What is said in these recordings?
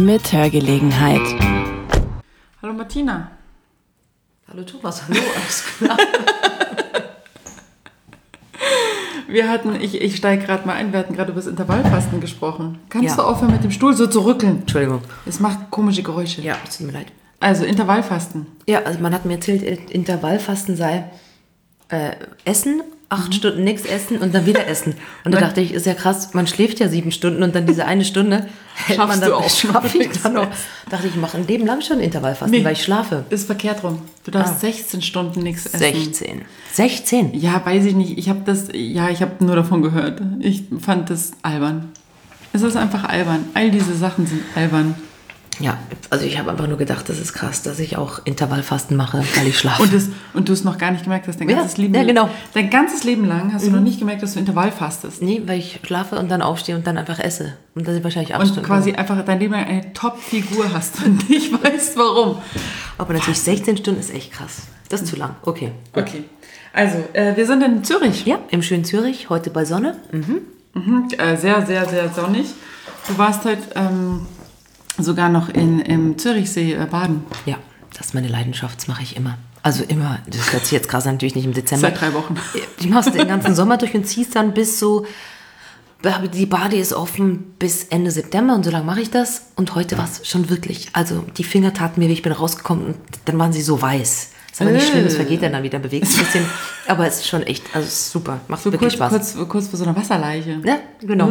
mit Hörgelegenheit. Hallo Martina. Hallo Thomas, hallo, alles klar. Ich steige gerade mal ein, wir hatten gerade über das Intervallfasten gesprochen. Kannst Ja. du aufhören mit dem Stuhl so zu rückeln? Entschuldigung. Es macht komische Geräusche. Ja, es tut mir leid. Also Intervallfasten. Ja, also man hat mir erzählt, Intervallfasten sei Essen, 8 Stunden nichts essen und dann wieder essen. Und da dachte ich, ist ja krass, man schläft ja 7 Stunden und dann diese eine Stunde hält Schaffst man dann, du auch schaffe ich nichts dann noch. essen. Dachte ich, mache ein Leben lang schon Intervallfasten, weil ich schlafe. Ist verkehrt rum. Du darfst 16 Stunden nichts essen. 16. 16? Ja, weiß ich nicht. Ich habe nur davon gehört. Ich fand das albern. Es ist einfach albern. All diese Sachen sind albern. Ja, also ich habe einfach nur gedacht, das ist krass, dass ich auch Intervallfasten mache, weil ich schlafe. Und du es noch gar nicht gemerkt hast, dein Ja, ganzes Leben ja, genau. Dein ganzes Leben lang hast du noch nicht gemerkt, dass du Intervallfastest. Nee, weil ich schlafe und dann aufstehe und dann einfach esse. Und das sind wahrscheinlich 8 Und Stunden. quasi einfach dein Leben lang eine Top-Figur hast und nicht weißt, warum. Aber natürlich 16 Stunden ist echt krass. Das ist zu lang. Okay. Okay. Also, wir sind in Zürich. Ja, im schönen Zürich, heute bei Sonne. Sehr, sehr, sehr sonnig. Du warst heute sogar noch im Zürichsee baden. Ja, das ist meine Leidenschaft, das mache ich immer. Also immer, das hört sich jetzt krass an, natürlich nicht im Dezember. Seit 3 Wochen. Du machst den ganzen Sommer durch und ziehst dann bis so, die Bade ist offen bis Ende September und so lange mache ich das. Und heute war es schon wirklich, also die Finger taten mir weh, ich bin rausgekommen und dann waren sie so weiß. Ist aber nicht schlimm, es vergeht dann wieder, bewegt sich ein bisschen. Aber es ist schon echt, also es ist super, macht So wirklich Spaß. kurz vor so einer Wasserleiche. Ja, genau.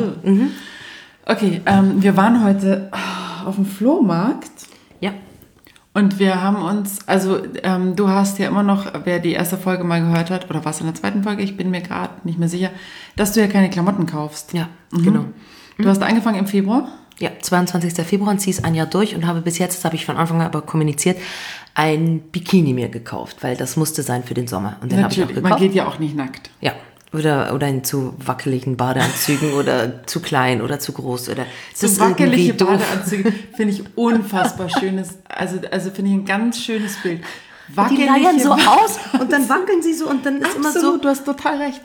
Okay, wir waren heute auf dem Flohmarkt. Ja. Und wir haben uns, also du hast ja immer noch, wer die erste Folge mal gehört hat, oder was in der zweiten Folge, ich bin mir gerade nicht mehr sicher, dass du ja keine Klamotten kaufst. Ja, genau. Du hast angefangen im Februar? Ja, 22. Februar und ziehe es ein Jahr durch und habe bis jetzt, das habe ich von Anfang an aber kommuniziert, ein Bikini mir gekauft, weil das musste sein für den Sommer. Und den habe ich auch gekauft. Man geht ja auch nicht nackt. Ja, oder in zu wackeligen Badeanzügen oder zu klein oder zu groß. Oder So ist wackelige irgendwie doof. Badeanzüge finde ich unfassbar schönes, also finde ich ein ganz schönes Bild. Die leiern so aus und dann wackeln sie so und dann ist immer so. Absolut, du hast total recht.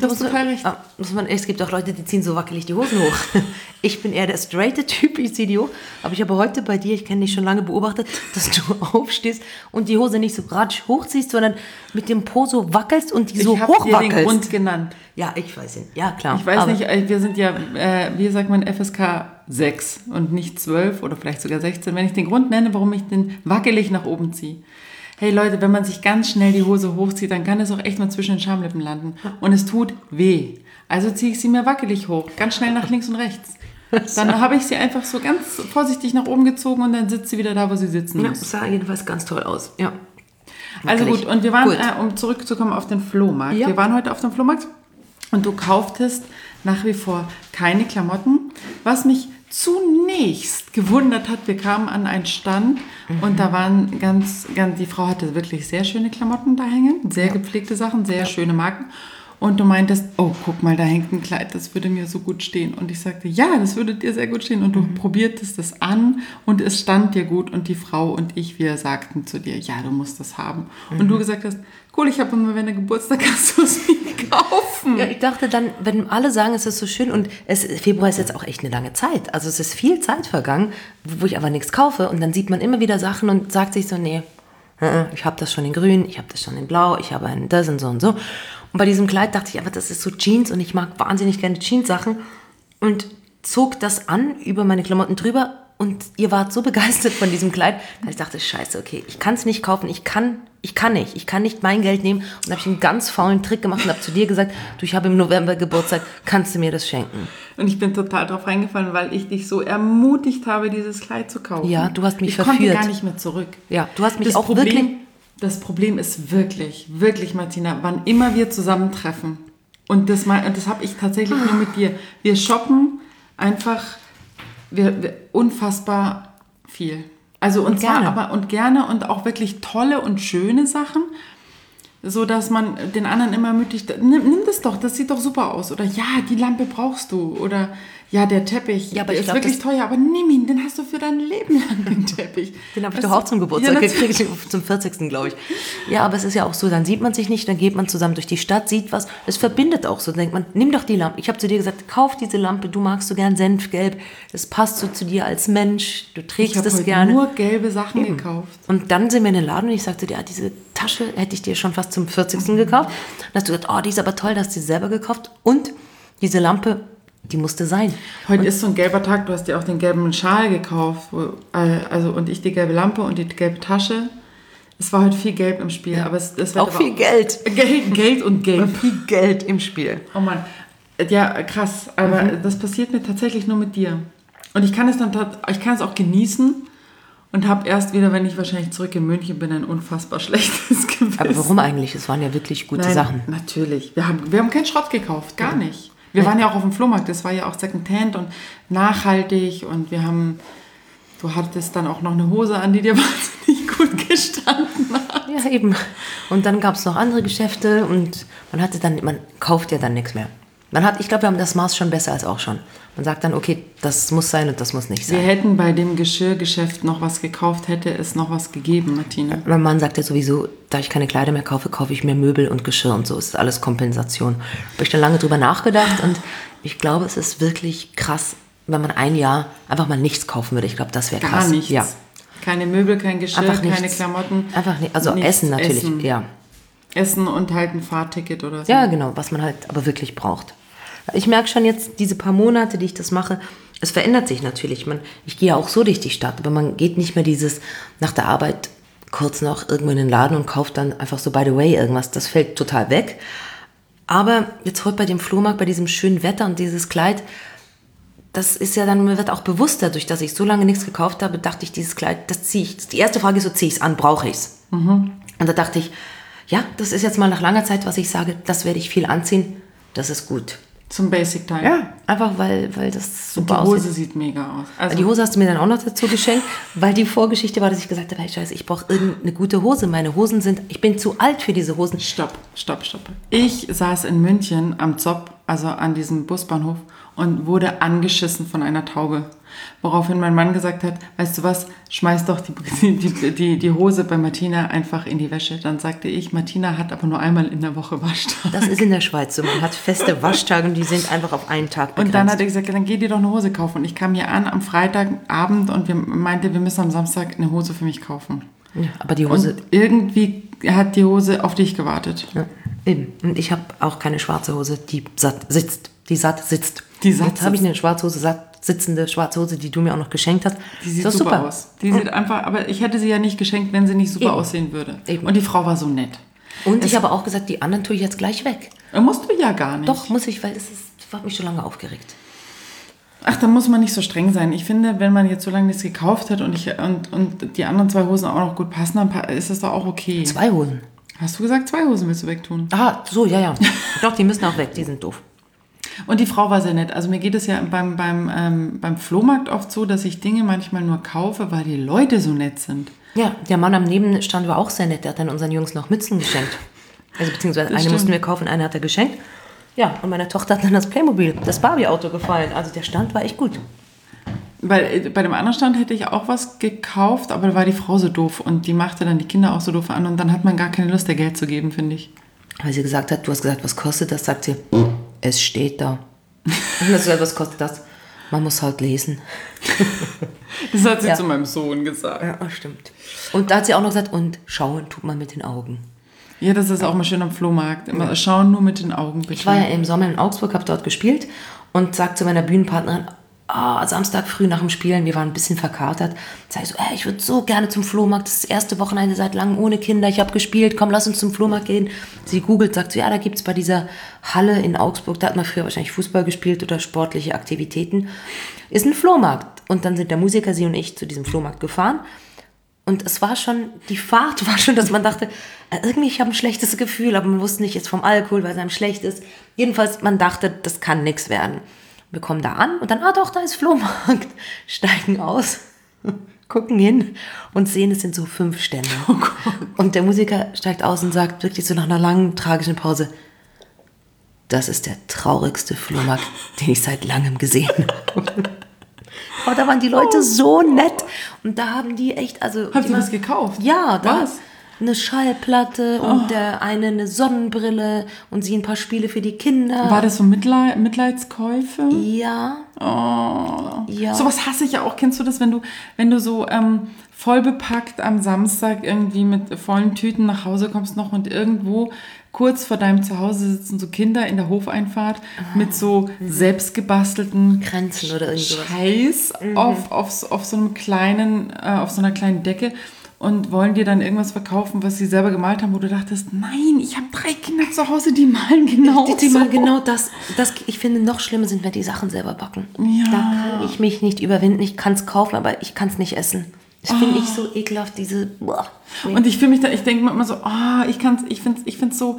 Es gibt auch Leute, die ziehen so wackelig die Hosen hoch. Ich bin eher der straighte Typ, ich ziehe die hoch. Aber ich habe heute bei dir, ich kenne dich schon lange, beobachtet, dass du aufstehst und die Hose nicht so ratsch hochziehst, sondern mit dem Po so wackelst und die so hochwackelst. Ich habe dir den Grund genannt. Ja, ich weiß ihn. Ja, klar. Ich weiß nicht, wir sind ja, wie sagt man, FSK 6 und nicht 12 oder vielleicht sogar 16. Wenn ich den Grund nenne, warum ich den wackelig nach oben ziehe. Hey Leute, wenn man sich ganz schnell die Hose hochzieht, dann kann es auch echt mal zwischen den Schamlippen landen. Und es tut weh. Also ziehe ich sie mir wackelig hoch, ganz schnell nach links und rechts. Dann habe ich sie einfach so ganz vorsichtig nach oben gezogen und dann sitzt sie wieder da, wo sie sitzen Ja, muss. das sah jedenfalls ganz toll aus. Ja. Also Wackelig. gut, und wir waren, um zurückzukommen auf den Flohmarkt. Ja. Wir waren heute auf dem Flohmarkt und du kauftest nach wie vor keine Klamotten. Was mich zunächst gewundert hat, wir kamen an einen Stand und da waren die Frau hatte wirklich sehr schöne Klamotten da hängen, sehr gepflegte Sachen, sehr schöne Marken. Und du meintest, oh, guck mal, da hängt ein Kleid, das würde mir so gut stehen. Und ich sagte, ja, das würde dir sehr gut stehen. Und du probiertest es an und es stand dir gut. Und die Frau und ich, wir sagten zu dir, ja, du musst das haben. Und du gesagt hast, cool, ich habe immer, wenn der Geburtstag hast, du es mir kaufen. Ja, ich dachte dann, wenn alle sagen, es ist so schön und Februar ist jetzt auch echt eine lange Zeit. Also es ist viel Zeit vergangen, wo ich aber nichts kaufe und dann sieht man immer wieder Sachen und sagt sich so, nee, ich habe das schon in grün, ich habe das schon in blau, ich habe ein das und so und so. Und bei diesem Kleid dachte ich aber, das ist so Jeans und ich mag wahnsinnig gerne Jeans-Sachen und zog das an über meine Klamotten drüber und ihr wart so begeistert von diesem Kleid, dass ich dachte, scheiße, okay, ich kann es nicht kaufen, ich kann nicht mein Geld nehmen. Und dann habe ich einen ganz faulen Trick gemacht und habe zu dir gesagt, du, ich habe im November Geburtstag, kannst du mir das schenken? Und ich bin total drauf reingefallen, weil ich dich so ermutigt habe, dieses Kleid zu kaufen. Ja, du hast mich verführt. Ich konnte gar nicht mehr zurück. Ja, du hast mich das auch Problem, wirklich... Das Problem ist wirklich, Martina, wann immer wir zusammentreffen, und das habe ich tatsächlich nur mit dir, wir shoppen einfach wir unfassbar viel. Also und zwar gerne. aber und gerne und auch wirklich tolle und schöne Sachen. so dass man den anderen immer ermutigt, nimm das doch, das sieht doch super aus. Oder ja, die Lampe brauchst du. Oder ja, der Teppich, Ja, aber der ich ist glaub, wirklich teuer, aber nimm ihn, den hast du für dein Leben lang, den Teppich. Den habe ich Weißt doch auch du? zum Geburtstag Ja, gekriegt, zum 40. glaube ich. Ja, aber es ist ja auch so, dann sieht man sich nicht, dann geht man zusammen durch die Stadt, sieht was. Es verbindet auch so. Dann denkt man, nimm doch die Lampe. Ich habe zu dir gesagt, kauf diese Lampe, du magst so gern Senfgelb. Das passt so zu dir als Mensch, du Ich trägst habe es heute gerne. nur gelbe Sachen gekauft. Und dann sind wir in den Laden und ich sagte dir, ja, diese Tasche hätte ich dir schon fast zum 40. gekauft. Dann hast du gesagt, oh, die ist aber toll, da hast du sie selber gekauft. Und diese Lampe, die musste sein. Heute ist so ein gelber Tag, du hast dir auch den gelben Schal gekauft. Und ich die gelbe Lampe und die gelbe Tasche. Es war heute viel Gelb im Spiel. Aber es wird Auch viel Geld. Geld und Gelb. Viel Geld im Spiel. Oh Mann. Ja, krass. Aber das passiert mir tatsächlich nur mit dir. Und ich kann es auch genießen und habe erst wieder, wenn ich wahrscheinlich zurück in München bin, ein unfassbar schlechtes Gewissen. Aber warum eigentlich? Es waren ja wirklich gute Sachen. Natürlich. Wir haben keinen Schrott gekauft, gar nicht. Wir waren ja auch auf dem Flohmarkt, das war ja auch Secondhand und nachhaltig und du hattest dann auch noch eine Hose an, die dir wahnsinnig gut gestanden hat. Ja, eben. Und dann gab es noch andere Geschäfte und man kauft ja dann nichts mehr. Ich glaube, wir haben das Maß schon besser als auch schon. Man sagt dann, okay, das muss sein und das muss nicht sein. Wir hätten bei dem Geschirrgeschäft noch was gekauft, hätte es noch was gegeben, Martina. Mein Mann sagt ja sowieso, da ich keine Kleider mehr kaufe, kaufe ich mir Möbel und Geschirr und so. Es ist alles Kompensation. Habe ich dann lange drüber nachgedacht und ich glaube, es ist wirklich krass, wenn man ein Jahr einfach mal nichts kaufen würde. Ich glaube, das wäre krass. Gar nichts. Ja. Keine Möbel, kein Geschirr, Einfach keine nichts. Klamotten. Einfach nicht. Also nichts Essen natürlich, essen. ja. Essen und halt ein Fahrticket oder so. Ja, genau, was man halt aber wirklich braucht. Ich merke schon jetzt, diese paar Monate, die ich das mache, es verändert sich natürlich. Ich gehe ja auch so durch die Stadt, aber man geht nicht mehr dieses nach der Arbeit kurz noch irgendwo in den Laden und kauft dann einfach so by the way irgendwas. Das fällt total weg. Aber jetzt heute bei dem Flohmarkt, bei diesem schönen Wetter und dieses Kleid, das ist ja dann, mir wird auch bewusst dadurch, dass ich so lange nichts gekauft habe, dachte ich, dieses Kleid, das ziehe ich. Die erste Frage ist so, ziehe ich es an, brauche ich es? Und da dachte ich, ja, das ist jetzt mal nach langer Zeit, was ich sage, das werde ich viel anziehen, das ist gut. Zum Basic-Teil. Ja, einfach weil das Und die super Hose aussieht. sieht mega aus. Also, Die Hose hast du mir dann auch noch dazu geschenkt, weil die Vorgeschichte war, dass ich gesagt habe, hey, Scheiße, ich brauche irgendeine gute Hose. Ich bin zu alt für diese Hosen. Stopp. Ich saß in München am Zopp, also an diesem Busbahnhof, und wurde angeschissen von einer Taube. Woraufhin mein Mann gesagt hat, weißt du was, schmeiß doch die Hose bei Martina einfach in die Wäsche. Dann sagte ich, Martina hat aber nur einmal in der Woche Waschtag. Das ist in der Schweiz so. Man hat feste Waschtage und die sind einfach auf einen Tag begrenzt. Und dann hat er gesagt, dann geh dir doch eine Hose kaufen. Und ich kam hier an am Freitagabend und meinte, wir müssen am Samstag eine Hose für mich kaufen. Ja, aber die Hose... Und irgendwie hat die Hose auf dich gewartet. Ja, eben. Und ich habe auch keine schwarze Hose, die satt sitzt. Die satt Jetzt habe ich eine schwarze Hose, satt sitzende schwarze Hose, die du mir auch noch geschenkt hast. Die sieht Das ist super aus. Die sieht einfach, aber ich hätte sie ja nicht geschenkt, wenn sie nicht super Eben. aussehen würde. Eben. Und die Frau war so nett. Und ich habe auch gesagt, die anderen tue ich jetzt gleich weg. Musst du ja gar nicht. Doch, muss ich, weil das hat mich schon lange aufgeregt. Ach, da muss man nicht so streng sein. Ich finde, wenn man jetzt so lange nichts gekauft hat und die anderen 2 Hosen auch noch gut passen, dann ist das doch auch okay. 2 Hosen. Hast du gesagt, 2 Hosen willst du wegtun? Ah, so, ja. Doch, die müssen auch weg, die sind doof. Und die Frau war sehr nett. Also mir geht es ja beim Flohmarkt oft so, dass ich Dinge manchmal nur kaufe, weil die Leute so nett sind. Ja, der Mann am Nebenstand war auch sehr nett. Der hat dann unseren Jungs noch Mützen geschenkt. Also beziehungsweise eine stimmt. mussten wir kaufen, eine hat er geschenkt. Ja, und meiner Tochter hat dann das Playmobil, das Barbie-Auto gefallen. Also der Stand war echt gut. Weil bei dem anderen Stand hätte ich auch was gekauft, aber da war die Frau so doof und die machte dann die Kinder auch so doof an und dann hat man gar keine Lust, ihr Geld zu geben, finde ich. Weil sie gesagt hat, du hast gesagt, was kostet das? Sagt sie, es steht da. Und dann hast du gesagt, was kostet das? Man muss halt lesen. Das hat sie Ja. zu meinem Sohn gesagt. Ja, stimmt. Und da hat sie auch noch gesagt, und schauen tut man mit den Augen. Ja, das ist auch mal schön am Flohmarkt. Immer schauen nur mit den Augen, bitte. Ich war ja im Sommer in Augsburg, habe dort gespielt und sag zu meiner Bühnenpartnerin, Samstag früh nach dem Spielen, wir waren ein bisschen verkatert, sag ich so, ich würde so gerne zum Flohmarkt, das ist das erste Wochenende seit langem ohne Kinder, ich habe gespielt, komm, lass uns zum Flohmarkt gehen. Sie googelt, sagt so, ja, da gibt es bei dieser Halle in Augsburg, da hat man früher wahrscheinlich Fußball gespielt oder sportliche Aktivitäten, ist ein Flohmarkt. Und dann sind der Musiker, sie und ich, zu diesem Flohmarkt gefahren. Und es war schon, die Fahrt war schon, dass man dachte, irgendwie, ich habe ein schlechtes Gefühl, aber man wusste nicht, jetzt vom Alkohol, weil es einem schlecht ist. Jedenfalls, man dachte, das kann nichts werden. Wir kommen da an und dann, doch, da ist Flohmarkt. Steigen aus. gucken hin und sehen, es sind so 5 Stände. Oh Gott. Und der Musiker steigt aus und sagt wirklich so nach einer langen, tragischen Pause, das ist der traurigste Flohmarkt, den ich seit langem gesehen habe. Aber da waren die Leute so nett. Und da haben die echt, also... Habt ihr was gekauft? Ja, da Was? eine Schallplatte und der eine Sonnenbrille und sie ein paar Spiele für die Kinder. War das so Mitleidskäufe? Ja. Oh. Ja. Sowas hasse ich ja auch. Kennst du das, wenn du so voll bepackt am Samstag irgendwie mit vollen Tüten nach Hause kommst noch und irgendwo kurz vor deinem Zuhause sitzen so Kinder in der Hofeinfahrt mit so selbstgebastelten Kränzen oder irgend sowas. Scheiß auf so einem kleinen, auf so einer kleinen Decke und wollen dir dann irgendwas verkaufen, was sie selber gemalt haben, wo du dachtest, nein, ich habe 3 Kinder zu Hause, die malen genau Die so. mal genau das, ich finde, noch schlimmer sind, wenn die Sachen selber backen. Ja. Da kann ich mich nicht überwinden. Ich kann es kaufen, aber ich kann es nicht essen. Das finde ich so ekelhaft, diese... Boah. Nee. Und ich fühle mich da, ich denke mir immer so, ich finde so,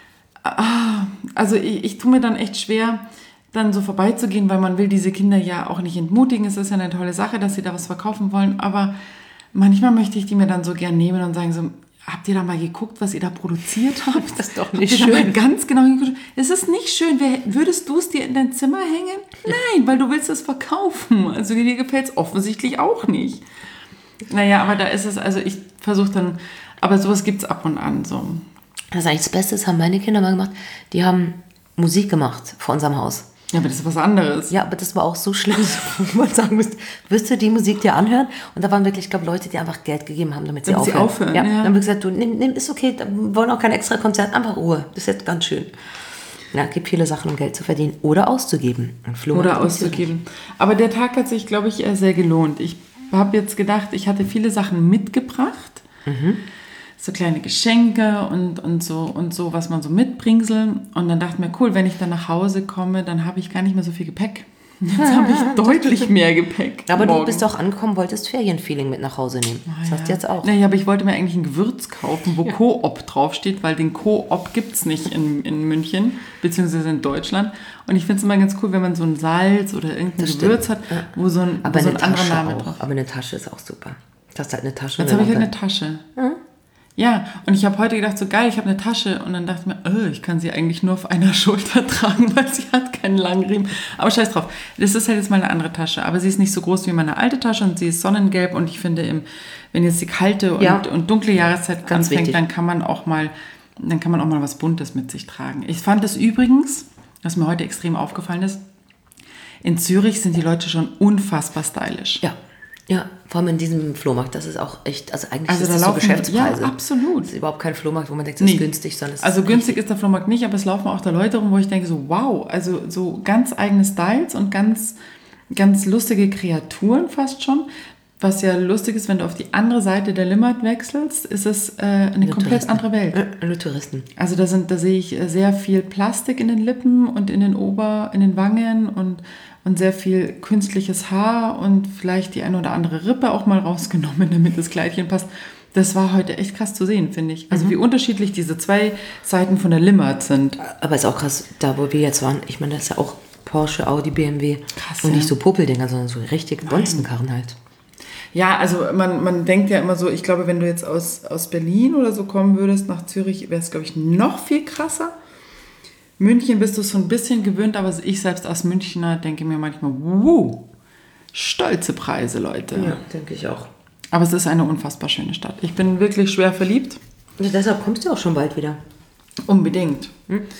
also ich tue mir dann echt schwer, dann so vorbeizugehen, weil man will diese Kinder ja auch nicht entmutigen. Es ist ja eine tolle Sache, dass sie da was verkaufen wollen, aber manchmal möchte ich die mir dann so gern nehmen und sagen so, habt ihr da mal geguckt, was ihr da produziert habt? Das ist doch nicht Habt ihr da mal schön. ganz genau geguckt? Es ist nicht schön. Würdest du es dir in dein Zimmer hängen? Nein, weil du willst es verkaufen. Also dir gefällt es offensichtlich auch nicht. Naja, aber da ist es, also ich versuche dann, aber sowas gibt es ab und an so. Das ist eigentlich das Beste, das haben meine Kinder mal gemacht. Die haben Musik gemacht vor unserem Haus. Ja, aber das ist was anderes. Ja, aber das war auch so schlimm, wo man sagen müsste, wirst du die Musik dir anhören? Und da waren wirklich, ich glaube, Leute, die einfach Geld gegeben haben, damit sie aufhören. Ja. Dann haben wir gesagt, du, nimm, ist okay, wir wollen auch kein extra Konzert, einfach Ruhe. Das ist jetzt ganz schön. Ja, es gibt viele Sachen, um Geld zu verdienen oder auszugeben. Oder auszugeben. Aber der Tag hat sich, glaube ich, sehr gelohnt. Ich habe jetzt gedacht, ich hatte viele Sachen mitgebracht. So kleine Geschenke und so, was man so mitbringselt. Und dann dachte ich mir, cool, wenn ich dann nach Hause komme, dann habe ich gar nicht mehr so viel Gepäck. Jetzt habe ich deutlich mehr Gepäck. Aber morgen. du bist auch angekommen, wolltest Ferienfeeling mit nach Hause nehmen. Das hast du jetzt auch. Naja, aber ich wollte mir eigentlich ein Gewürz kaufen, wo Coop draufsteht, weil den Coop gibt es nicht in München, beziehungsweise in Deutschland. Und ich finde es immer ganz cool, wenn man so ein Salz oder irgendein Gewürz hat, wo so ein anderer Name drauf ist. Aber eine Tasche ist auch super. Du hast halt eine Tasche. Jetzt habe ich halt eine Tasche. Ja, und ich habe heute gedacht, so geil, ich habe eine Tasche. Und dann dachte ich mir, ich kann sie eigentlich nur auf einer Schulter tragen, weil sie hat keinen langen Riemen. Aber scheiß drauf, das ist halt jetzt mal eine andere Tasche. Aber sie ist nicht so groß wie meine alte Tasche und sie ist sonnengelb. Und ich finde, wenn jetzt die kalte und dunkle Jahreszeit ganz anfängt, wichtig. dann kann man auch mal was Buntes mit sich tragen. Ich fand es übrigens, was mir heute extrem aufgefallen ist, in Zürich sind die Leute schon unfassbar stylisch. Ja, vor allem in diesem Flohmarkt, das ist auch echt, also eigentlich Also ist da das so laufen, Geschäftspreise. ja, absolut. Das ist überhaupt kein Flohmarkt, wo man denkt, das ist günstig, sondern es Also ist günstig ist der Flohmarkt nicht, aber es laufen auch da Leute rum, wo ich denke so, wow, also so ganz eigene Styles und ganz, ganz lustige Kreaturen fast schon. Was ja lustig ist, wenn du auf die andere Seite der Limmat wechselst, ist es eine komplett andere Welt. Nur Touristen. Also da sehe ich sehr viel Plastik in den Lippen und in den Wangen und sehr viel künstliches Haar und vielleicht die eine oder andere Rippe auch mal rausgenommen, damit das Kleidchen passt. Das war heute echt krass zu sehen, finde ich. Also wie unterschiedlich diese 2 Seiten von der Limmat sind. Aber ist auch krass, da wo wir jetzt waren, ich meine, das ist ja auch Porsche, Audi, BMW. Krass, und ja. nicht so Popeldinger, sondern so richtig Bonzenkarren halt. Ja, also man denkt ja immer so, ich glaube, wenn du jetzt aus Berlin oder so kommen würdest nach Zürich, wäre es, glaube ich, noch viel krasser. München bist du so ein bisschen gewöhnt, aber ich selbst als Münchner denke mir manchmal, stolze Preise, Leute. Ja, denke ich auch. Aber es ist eine unfassbar schöne Stadt. Ich bin wirklich schwer verliebt. Und deshalb kommst du auch schon bald wieder. Unbedingt.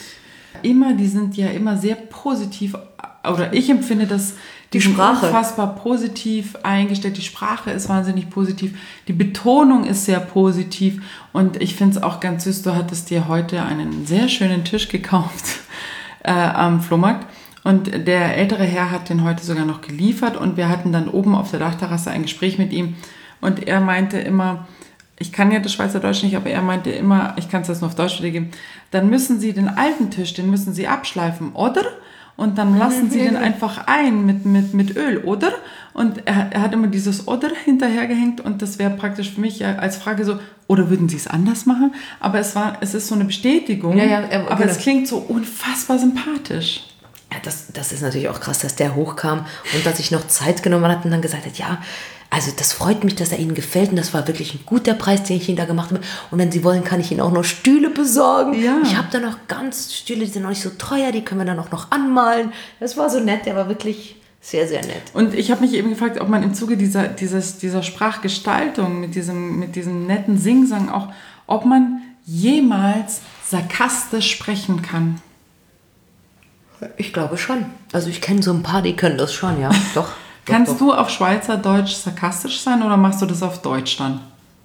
Die sind ja immer sehr positiv, oder ich empfinde das, Die Sprache. Unfassbar positiv eingestellt. Die Sprache ist wahnsinnig positiv. Die Betonung ist sehr positiv. Und ich finde es auch ganz süß, du hattest dir heute einen sehr schönen Tisch gekauft am Flohmarkt. Und der ältere Herr hat den heute sogar noch geliefert. Und wir hatten dann oben auf der Dachterrasse ein Gespräch mit ihm. Und er meinte immer, ich kann ja das Schweizerdeutsch nicht, aber er meinte immer, ich kann es jetzt nur auf Deutsch wiedergeben, dann müssen Sie den alten Tisch, den müssen Sie abschleifen, oder? Und dann lassen Sie den einfach ein mit Öl, oder? Und er hat immer dieses oder hinterhergehängt und das wäre praktisch für mich als Frage so, oder würden Sie es anders machen? Aber es ist so eine Bestätigung, aber es klingt so unfassbar sympathisch. das ist natürlich auch krass, dass der hochkam und dass ich noch Zeit genommen hat und dann gesagt hat, ja, also das freut mich, dass er Ihnen gefällt und das war wirklich ein guter Preis, den ich Ihnen da gemacht habe. Und wenn Sie wollen, kann ich Ihnen auch noch Stühle besorgen. Ja. Ich habe da noch ganz Stühle, die sind noch nicht so teuer, die können wir dann auch noch anmalen. Das war so nett, der war wirklich sehr, sehr nett. Und ich habe mich eben gefragt, ob man im Zuge dieser Sprachgestaltung mit diesem netten Singsang auch, ob man jemals sarkastisch sprechen kann. Ich glaube schon. Also ich kenne so ein paar, die können das schon, ja. Doch. Kannst du auf Schweizerdeutsch sarkastisch sein oder machst du das auf Deutsch dann?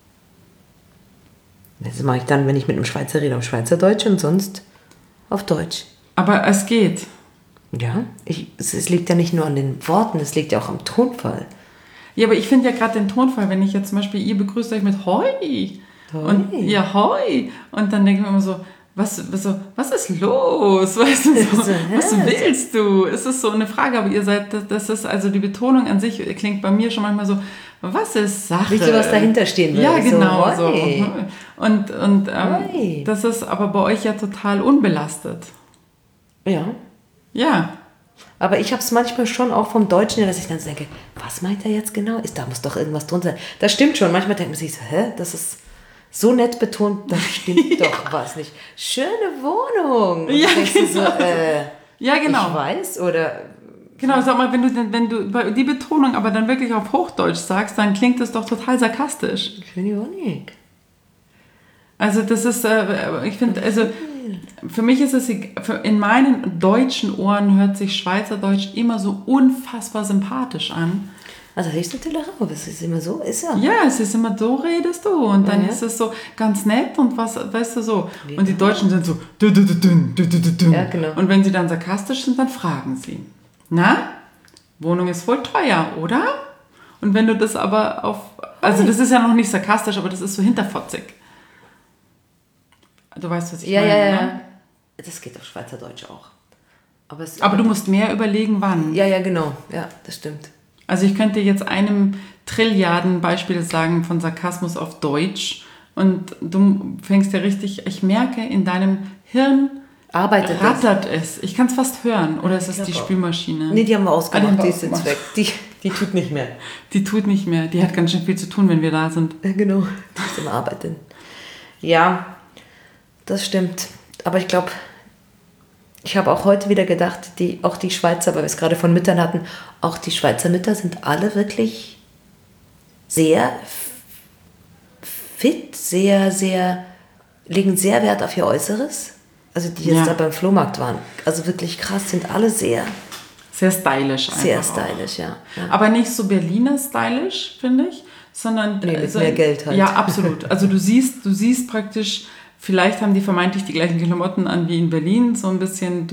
Das mache ich dann, wenn ich mit einem Schweizer rede, auf Schweizerdeutsch und sonst auf Deutsch. Aber es geht. Ja, es liegt ja nicht nur an den Worten, es liegt ja auch am Tonfall. Ja, aber ich finde ja gerade den Tonfall, wenn ich jetzt zum Beispiel, ihr begrüßt euch mit Hoi. Und ja, Hoi. Und dann denke ich mir immer so, was ist los? Weißt du, so, was willst du? Es ist so eine Frage, aber ihr seid, das ist, also die Betonung an sich klingt bei mir schon manchmal so, was ist Sache? Willst du, was dahinter stehen würde? Ja, genau. So. Hoi. Und das ist aber bei euch ja total unbelastet. Ja. Ja. Aber ich habe es manchmal schon auch vom Deutschen her, dass ich dann so denke, was meint er jetzt genau? Da muss doch irgendwas drunter sein. Das stimmt schon. Manchmal denkt man sich so, das ist so nett betont, da stimmt doch was nicht. Schöne Wohnung. Und ja, genau. So, ja, genau. Ich weiß, oder... Genau, sag mal, wenn du die Betonung aber dann wirklich auf Hochdeutsch sagst, dann klingt das doch total sarkastisch. Finde ich auch nicht. Also das ist, ich finde, also für mich ist es, in meinen deutschen Ohren hört sich Schweizerdeutsch immer so unfassbar sympathisch an. Also riechst du natürlich auch, es ist immer so, ist ja. Ja, es ist immer, so redest du und dann ist es so ganz nett und was, weißt du, so. Wie und die Deutschen sind so, ja, genau. Und wenn sie dann sarkastisch sind, dann fragen sie, na, Wohnung ist voll teuer, oder? Und wenn du das aber also das ist ja noch nicht sarkastisch, aber das ist so hinterfotzig. Du weißt, was ich meine, Ja. ne? Das geht auf Schweizerdeutsch auch. Aber du musst mehr überlegen, wann. Ja, genau. Ja, das stimmt. Also ich könnte jetzt einem Trilliarden Beispiel sagen von Sarkasmus auf Deutsch und du fängst ja richtig, ich merke, in deinem Hirn rattert es. Ich kann es fast hören. Oder ist es die Spülmaschine? Nee, die haben wir ausgemacht, die ist jetzt weg. Die tut nicht mehr. Die tut nicht mehr. Die hat ganz schön viel zu tun, wenn wir da sind. Genau, die ist im Arbeiten. Ja, das stimmt. Aber ich glaube, ich habe auch heute wieder gedacht, auch die Schweizer, weil wir es gerade von Müttern hatten, auch die Schweizer Mütter sind alle wirklich sehr fit, legen sehr Wert auf ihr Äußeres. Also die jetzt da beim Flohmarkt waren. Also wirklich krass, sind alle sehr stylisch einfach. Sehr stylisch, ja. Aber nicht so Berliner stylisch, finde ich, sondern... Nee, mit mehr Geld halt. Ja, absolut. Also du siehst praktisch, vielleicht haben die vermeintlich die gleichen Klamotten an wie in Berlin, so ein bisschen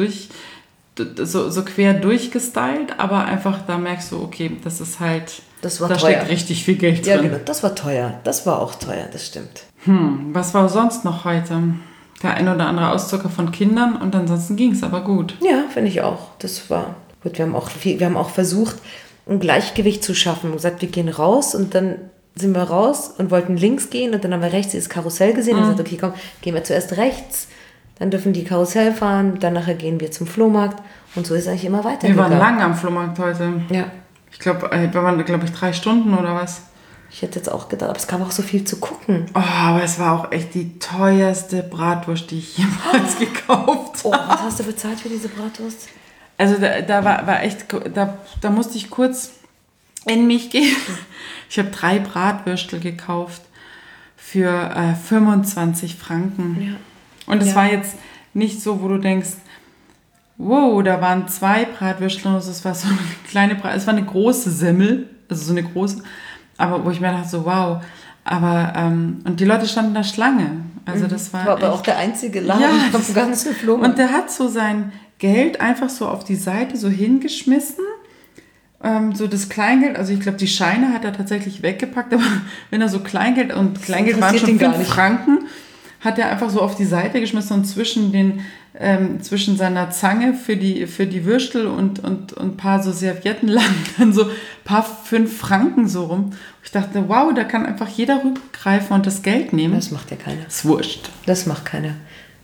so quer durchgestylt, aber einfach da merkst du, okay, das ist halt... Das war da teuer. Steckt richtig viel Geld drin. Ja, genau, das war teuer. Das war auch teuer, das stimmt. Was war sonst noch heute? Der ein oder andere Auszucker von Kindern und ansonsten ging es aber gut. Ja, finde ich auch. Das war gut. Wir haben auch versucht, ein Gleichgewicht zu schaffen. Wir haben gesagt, wir gehen raus und dann sind wir raus und wollten links gehen und dann haben wir rechts dieses Karussell gesehen und gesagt, okay, komm, gehen wir zuerst rechts, dann dürfen die Karussell fahren, dann nachher gehen wir zum Flohmarkt und so ist eigentlich immer weitergegangen. Wir waren lang am Flohmarkt heute. Ja. Ich glaube, wir waren, 3 Stunden oder was? Ich hätte jetzt auch gedacht, aber es gab auch so viel zu gucken. Oh, aber es war auch echt die teuerste Bratwurst, die ich jemals gekauft habe. Oh, was hast du bezahlt für diese Bratwurst? Also da war echt, da musste ich kurz in mich gehen. Ich habe 3 Bratwürstel gekauft für 25 Franken. Ja. Und es war jetzt nicht so, wo du denkst, wow, da waren 2 Bratwürstel und es war so eine kleine es war eine große Semmel, also so eine große, aber wo ich mir dachte so, wow, aber und die Leute standen da Schlange, also das war aber auch der einzige Laden vom ganzen Flohmarkt. Und der hat so sein Geld einfach so auf die Seite so hingeschmissen, so das Kleingeld, also ich glaube die Scheine hat er tatsächlich weggepackt, aber wenn er so Kleingeld waren schon 5 Franken, hat er einfach so auf die Seite geschmissen und zwischen seiner Zange für die Würstel und ein paar so Servietten lagen dann so ein paar 5 Franken so rum. Ich dachte, wow, da kann einfach jeder rübergreifen und das Geld nehmen. Das macht ja keiner. Das ist wurscht. Das macht keiner.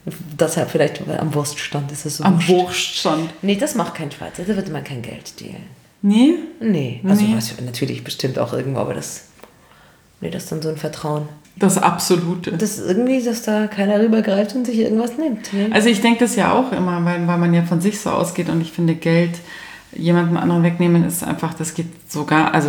Deshalb vielleicht am Wurststand ist es so. Am Wurststand. Nee, das macht kein Schweizer. Da wird man kein Geld dealen. Nee? Nee. Also natürlich bestimmt auch irgendwo, aber das ist dann so ein Vertrauen. Das Absolute. Das ist irgendwie, dass da keiner rübergreift und sich irgendwas nimmt. Ne? Also ich denke das ja auch immer, weil man ja von sich so ausgeht und ich finde, Geld jemandem anderen wegnehmen ist einfach, das geht sogar, also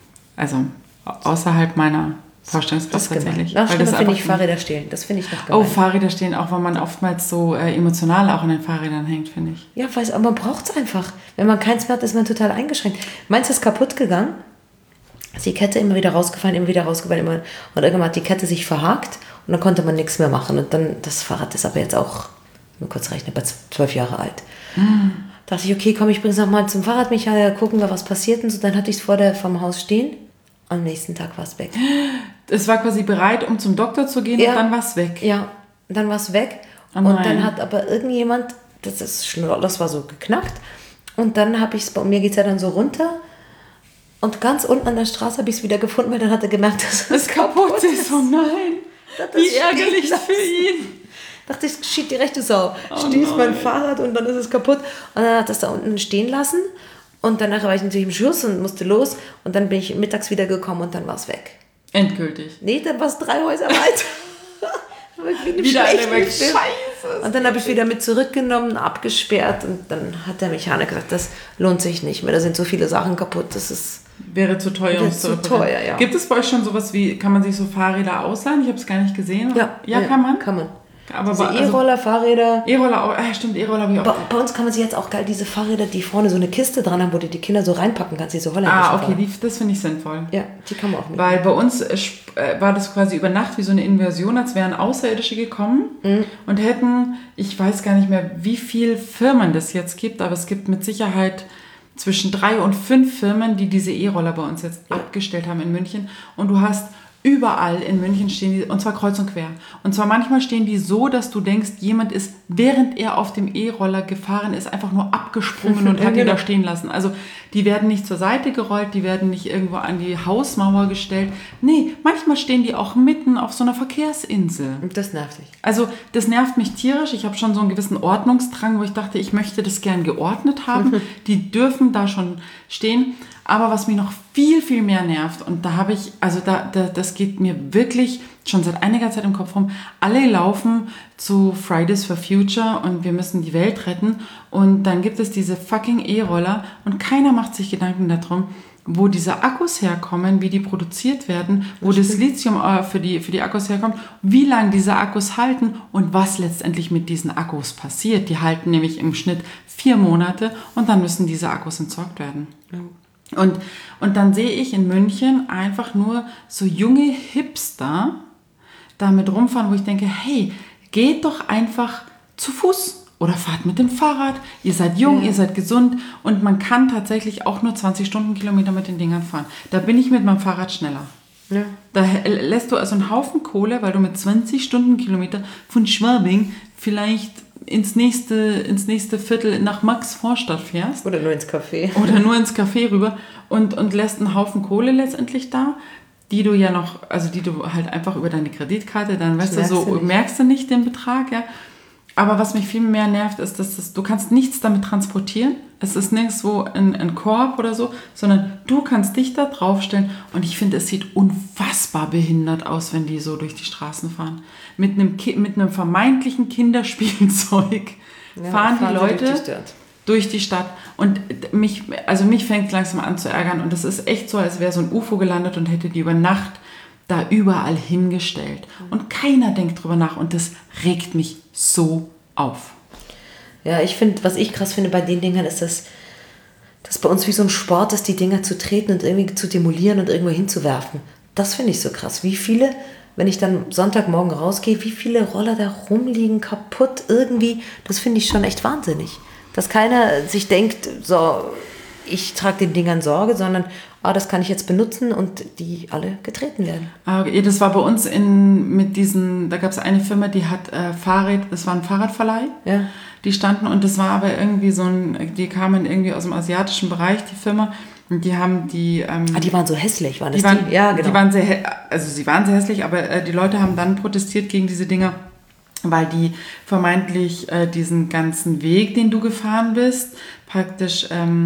außerhalb meiner Vorstellungskraft tatsächlich. Noch schlimmer finde ich Fahrräder stehlen. Das finde ich noch gemein. Oh, Fahrräder stehlen, auch weil man oftmals so emotional auch an den Fahrrädern hängt, finde ich. Ja, aber man braucht es einfach. Wenn man keins mehr hat, ist man total eingeschränkt. Meins ist kaputt gegangen. Ist die Kette immer wieder rausgefallen. Und irgendwann hat die Kette sich verhakt und dann konnte man nichts mehr machen. Und dann, das Fahrrad ist aber jetzt auch, nur kurz rechnen, bei 12 Jahre alt. Dachte ich, okay, komm, ich bringe es nochmal zum Fahrradmechaniker, gucken wir, was passiert. Und so, dann hatte ich es vom Haus stehen. Am nächsten Tag war es weg. Es war quasi bereit, um zum Doktor zu gehen und dann war es weg. Ja, dann war es weg. Oh und dann hat aber irgendjemand, das war so geknackt. Und dann habe ich es, bei mir geht es ja dann so runter. Und ganz unten an der Straße habe ich es wieder gefunden, weil dann hat er gemerkt, dass es kaputt ist. Oh nein, wie ärgerlich für ihn. Dachte ich, shit, die rechte Sau. Stieß mein Fahrrad und dann ist es kaputt. Und dann hat er es da unten stehen lassen. Und danach war ich natürlich im Schuss und musste los. Und dann bin ich mittags wieder gekommen und dann war es weg. Endgültig. Nee, dann war es 3 Häuser weiter. Wieder eine weg. Scheiße. Und dann habe ich es wieder mit zurückgenommen, abgesperrt. Und dann hat der Mechaniker gesagt, das lohnt sich nicht mehr. Da sind so viele Sachen kaputt. Wäre zu teuer, um es zu teuer, ja. Gibt es bei euch schon sowas wie, kann man sich so Fahrräder ausleihen? Ich habe es gar nicht gesehen. Ja, kann man? Kann man. Aber E-Roller, Fahrräder. E-Roller auch, stimmt, E-Roller habe ich auch. Bei uns kann man sich jetzt auch geil diese Fahrräder, die vorne so eine Kiste dran haben, wo du die Kinder so reinpacken kannst, die so holländisch okay, das finde ich sinnvoll. Ja, die kann man auch mitnehmen. Weil bei uns war das quasi über Nacht wie so eine Invasion, als wären Außerirdische gekommen und hätten, ich weiß gar nicht mehr, wie viele Firmen das jetzt gibt, aber es gibt mit Sicherheit zwischen 3 und 5 Firmen, die diese E-Roller bei uns jetzt abgestellt haben in München. Und du hast überall in München stehen die, und zwar kreuz und quer. Und zwar manchmal stehen die so, dass du denkst, jemand ist, während er auf dem E-Roller gefahren ist, einfach nur abgesprungen und hat ihn da stehen lassen. Also die werden nicht zur Seite gerollt, die werden nicht irgendwo an die Hausmauer gestellt. Nee, manchmal stehen die auch mitten auf so einer Verkehrsinsel. Und das nervt dich. Also das nervt mich tierisch. Ich habe schon so einen gewissen Ordnungsdrang, wo ich dachte, ich möchte das gern geordnet haben. Die dürfen da schon stehen. Aber was mich noch viel, viel mehr nervt, und da habe ich, also das geht mir wirklich schon seit einiger Zeit im Kopf rum, alle laufen zu Fridays for Future und wir müssen die Welt retten und dann gibt es diese fucking E-Roller und keiner macht sich Gedanken darum, wo diese Akkus herkommen, wie die produziert werden, wo das Lithium für die Akkus herkommt, wie lange diese Akkus halten und was letztendlich mit diesen Akkus passiert. Die halten nämlich im Schnitt 4 Monate und dann müssen diese Akkus entsorgt werden. Ja. Und dann sehe ich in München einfach nur so junge Hipster damit rumfahren, wo ich denke, hey, geht doch einfach zu Fuß oder fahrt mit dem Fahrrad. Ihr seid jung, ihr seid gesund und man kann tatsächlich auch nur 20 Stundenkilometer mit den Dingern fahren. Da bin ich mit meinem Fahrrad schneller. Ja. Da lässt du also einen Haufen Kohle, weil du mit 20 Stundenkilometer von Schwabing vielleicht ins nächste Viertel nach Max-Vorstadt fährst. Oder nur ins Café. Oder nur ins Café rüber und lässt einen Haufen Kohle letztendlich da, die du ja noch, also die du halt einfach über deine Kreditkarte, dann weißt du so, merkst du nicht den Betrag, ja. Aber was mich viel mehr nervt, ist, dass du kannst nichts damit transportieren. Es ist nirgendwo ein Korb oder so, sondern du kannst dich da draufstellen. Und ich finde, es sieht unfassbar behindert aus, wenn die so durch die Straßen fahren. Mit einem vermeintlichen Kinderspielzeug fahren die Leute durch die Stadt. Und mich fängt es langsam an zu ärgern. Und das ist echt so, als wäre so ein UFO gelandet und hätte die über Nacht da überall hingestellt. Und keiner denkt drüber nach. Und das regt mich so auf. Ja, ich finde, was ich krass finde bei den Dingern ist, dass bei uns wie so ein Sport ist, die Dinger zu treten und irgendwie zu demolieren und irgendwo hinzuwerfen. Das finde ich so krass. Wie viele, wenn ich dann Sonntagmorgen rausgehe, wie viele Roller da rumliegen, kaputt irgendwie, das finde ich schon echt wahnsinnig. Dass keiner sich denkt, so, ich trage den Dingern Sorge, sondern das kann ich jetzt benutzen und die alle getreten werden. Das war bei uns da gab es eine Firma, die hat das war ein Fahrradverleih, die standen und das war aber irgendwie die kamen irgendwie aus dem asiatischen Bereich, die Firma, und die haben die waren so hässlich, waren das die? Ja, genau. Sie waren sehr hässlich, aber die Leute haben dann protestiert gegen diese Dinger, weil die vermeintlich diesen ganzen Weg, den du gefahren bist, praktisch